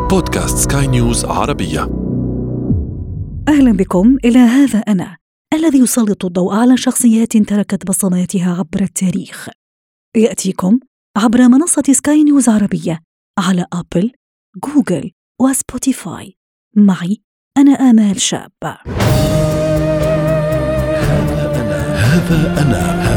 بودكاست سكاي نيوز عربية. أهلا بكم إلى هذا أنا الذي يسلط الضوء على شخصيات تركت بصماتها عبر التاريخ. يأتيكم عبر منصة سكاي نيوز عربية على أبل، جوجل وسبوتيفاي. معي أنا آمال شاب. هذا أنا.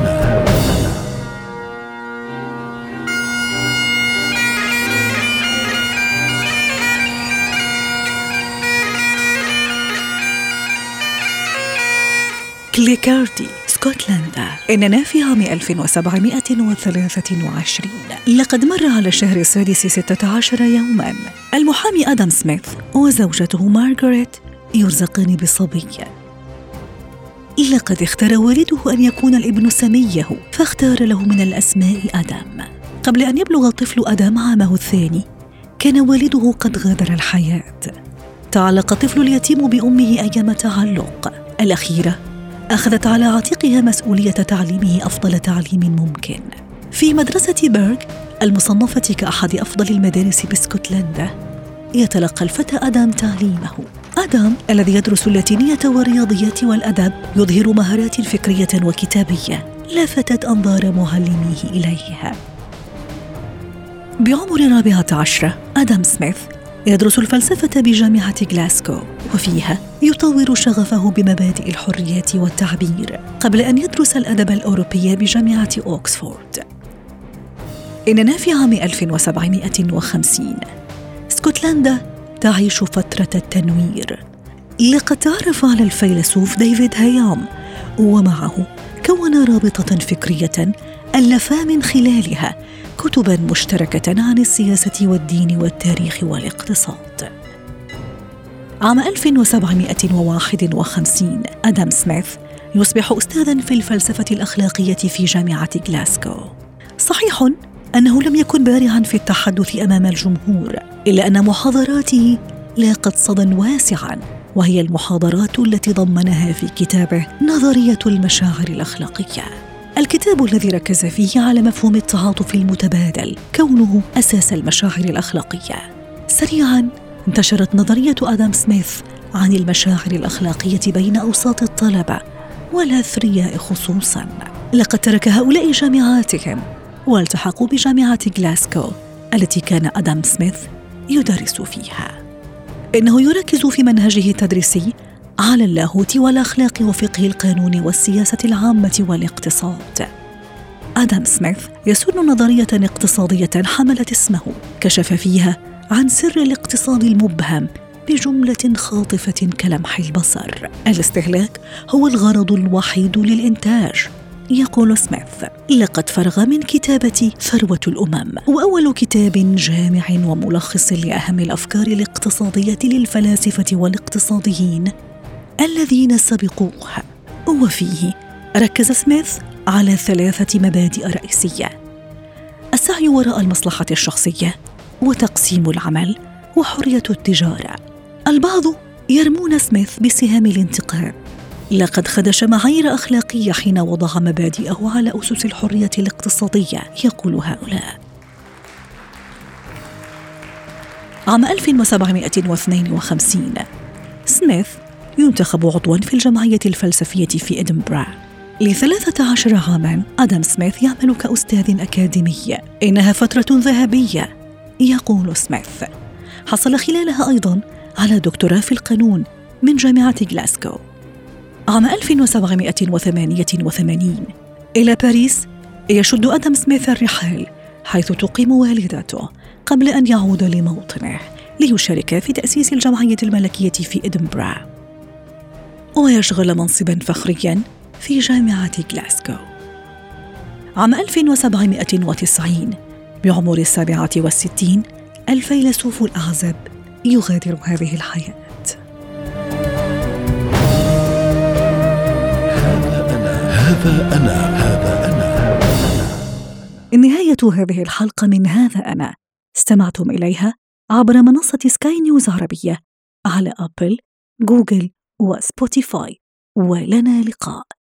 كليكاردي، اسكتلندا. إننا في عام 1723. لقد مر على الشهر السادس 16 يوماً. المحامي آدم سميث وزوجته مارغريت يرزقان بصبي. لقد اختار والده أن يكون الابن سميه، فاختار له من الأسماء آدم. قبل أن يبلغ الطفل آدم عامه الثاني كان والده قد غادر الحياة. تعلق الطفل اليتيم بأمه أيام تعلق. الأخيرة أخذت على عاتقها مسؤولية تعليمه أفضل تعليم ممكن. في مدرسة بيرغ المصنفة كأحد أفضل المدارس باسكتلندا يتلقى الفتى آدم تعليمه. آدم الذي يدرس اللاتينية والرياضيات والأدب يظهر مهارات فكرية وكتابية لفتت أنظار معلميه إليها. بعمر 14 آدم سميث يدرس الفلسفة بجامعة غلاسكو، وفيها يطور شغفه بمبادئ الحرية والتعبير قبل أن يدرس الأدب الأوروبي بجامعة أوكسفورد. إننا في عام 1750. اسكتلندا تعيش فترة التنوير. لقد تعرف على الفيلسوف ديفيد هيام، ومعه كون رابطة فكرية ألفا من خلالها كتباً مشتركة عن السياسة والدين والتاريخ والاقتصاد. عام 1751 آدم سميث يصبح أستاذاً في الفلسفة الأخلاقية في جامعة غلاسكو. صحيح أنه لم يكن بارعاً في التحدث أمام الجمهور، إلا أن محاضراته لاقت صداً واسعاً، وهي المحاضرات التي ضمنها في كتابه نظرية المشاعر الأخلاقية، الكتاب الذي ركز فيه على مفهوم التعاطف المتبادل كونه أساس المشاعر الأخلاقية. سريعاً انتشرت نظرية آدم سميث عن المشاعر الأخلاقية بين أوساط الطلبة والأثرياء خصوصاً. لقد ترك هؤلاء جامعاتهم والتحقوا بجامعة غلاسكو التي كان آدم سميث يدرس فيها. إنه يركز في منهجه التدريسي على اللاهوت والأخلاق وفقه القانون والسياسة العامة والاقتصاد. آدم سميث يسن نظرية اقتصادية حملت اسمه كشف فيها عن سر الاقتصاد المبهم بجملة خاطفة كلمح البصر: الاستهلاك هو الغرض الوحيد للإنتاج. يقول سميث: لقد فرغ من كتابة ثروة الأمم، وأول كتاب جامع وملخص لأهم الأفكار الاقتصادية للفلاسفة والاقتصاديين الذين سبقوه. وفيه ركز سميث على 3 مبادئ رئيسية: السعي وراء المصلحة الشخصية، وتقسيم العمل، وحرية التجارة. البعض يرمون سميث بسهام الانتقام. لقد خدش معايير أخلاقية حين وضع مبادئه على أسس الحرية الاقتصادية، يقول هؤلاء. عام 1752 سميث ينتخب عضواً في الجمعية الفلسفية في إدنبرا. ل13 عاماً آدم سميث يعمل كأستاذ أكاديمي. إنها فترة ذهبية، يقول سميث. حصل خلالها أيضاً على دكتوراه في القانون من جامعة غلاسكو. عام 1788 إلى باريس يشد آدم سميث الرحال، حيث تقيم والدته، قبل أن يعود لموطنه ليشارك في تأسيس الجمعية الملكية في إدنبرا، ويشغل منصباً فخرياً في جامعة غلاسكو. عام 1790 بعمر 67 الفيلسوف الأعزب يغادر هذه الحياة. هذا أنا. نهاية هذه الحلقة من هذا أنا استمعتم إليها عبر منصة سكاي نيوز عربية على أبل، جوجل وسبوتيفاي. ولنا لقاء.